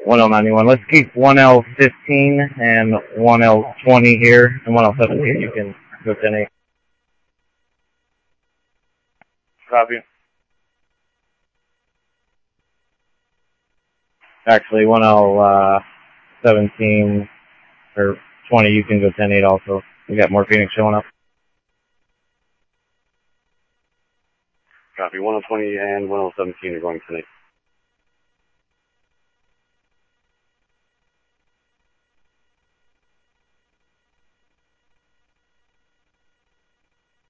1091. Let's keep 1L15 and 1L20 here, and 1L17 you can go 10-8. Copy. Actually, 1L17 or 20 you can go 10-8 also. We got more Phoenix showing up. Copy. 1L20 and 1L17 are going 10-8.